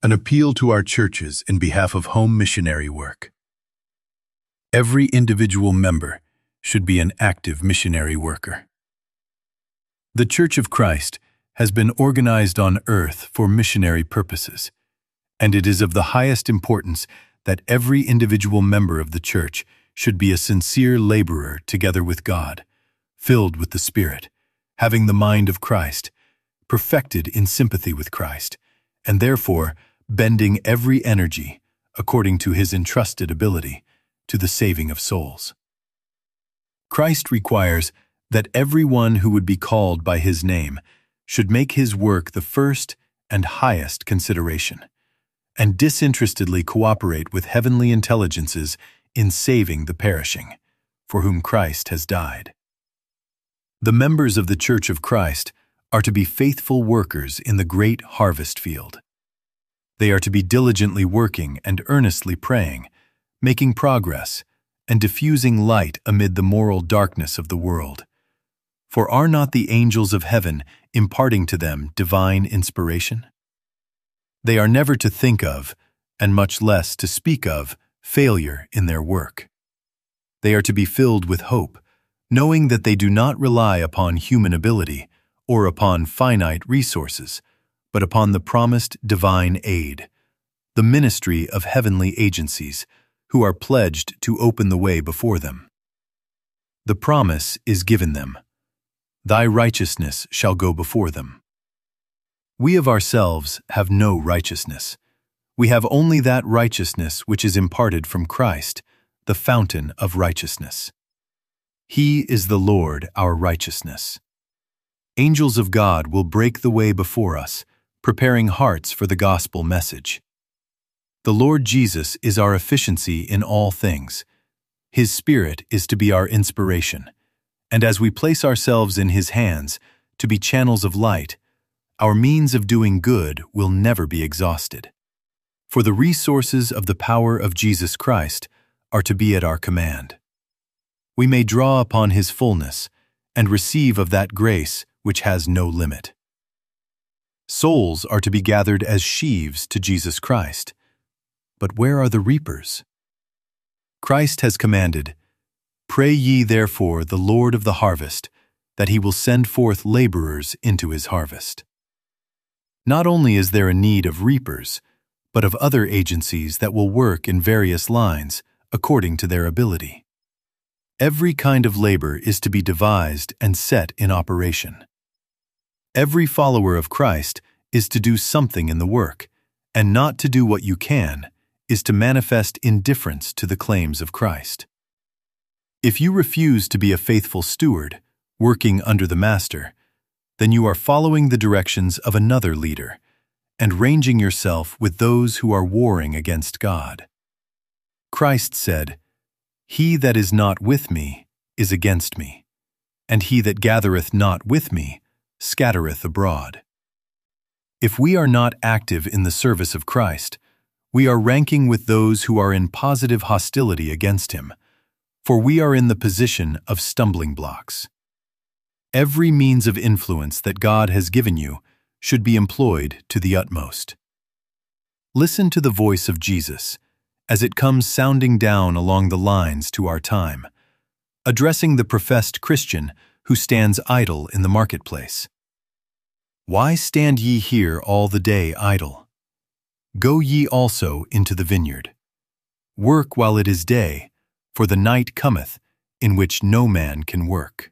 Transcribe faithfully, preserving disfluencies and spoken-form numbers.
An appeal to our churches in behalf of home missionary work. Every individual member should be an active missionary worker. The Church of Christ has been organized on earth for missionary purposes, and it is of the highest importance that every individual member of the church should be a sincere laborer together with God, filled with the Spirit, having the mind of Christ, perfected in sympathy with Christ, and therefore bending every energy, according to his entrusted ability, to the saving of souls. Christ requires that everyone who would be called by his name should make his work the first and highest consideration, and disinterestedly cooperate with heavenly intelligences in saving the perishing, for whom Christ has died. The members of the Church of Christ are to be faithful workers in the great harvest field. They are to be diligently working and earnestly praying, making progress, and diffusing light amid the moral darkness of the world. For are not the angels of heaven imparting to them divine inspiration? They are never to think of, and much less to speak of, failure in their work. They are to be filled with hope, knowing that they do not rely upon human ability or upon finite resources, but upon the promised divine aid, the ministry of heavenly agencies, who are pledged to open the way before them. The promise is given them, "Thy righteousness shall go before them." We of ourselves have no righteousness. We have only that righteousness which is imparted from Christ, the fountain of righteousness. He is the Lord our righteousness. Angels of God will break the way before us, preparing hearts for the gospel message. The Lord Jesus is our efficiency in all things. His Spirit is to be our inspiration, and as we place ourselves in His hands to be channels of light, our means of doing good will never be exhausted. For the resources of the power of Jesus Christ are to be at our command. We may draw upon His fullness and receive of that grace which has no limit. Souls are to be gathered as sheaves to Jesus Christ. But where are the reapers? Christ has commanded, "Pray ye therefore the Lord of the harvest, that he will send forth laborers into his harvest." Not only is there a need of reapers, but of other agencies that will work in various lines according to their ability. Every kind of labor is to be devised and set in operation. Every follower of Christ is to do something in the work, and not to do what you can is to manifest indifference to the claims of Christ. If you refuse to be a faithful steward, working under the Master, then you are following the directions of another leader and ranging yourself with those who are warring against God. Christ said, "He that is not with me is against me, and he that gathereth not with me scattereth abroad." If we are not active in the service of Christ, we are ranking with those who are in positive hostility against him, for we are in the position of stumbling blocks. Every means of influence that God has given you should be employed to the utmost. Listen to the voice of Jesus as it comes sounding down along the lines to our time, addressing the professed Christian who stands idle in the marketplace. "Why stand ye here all the day idle? Go ye also into the vineyard. Work while it is day, for the night cometh, in which no man can work."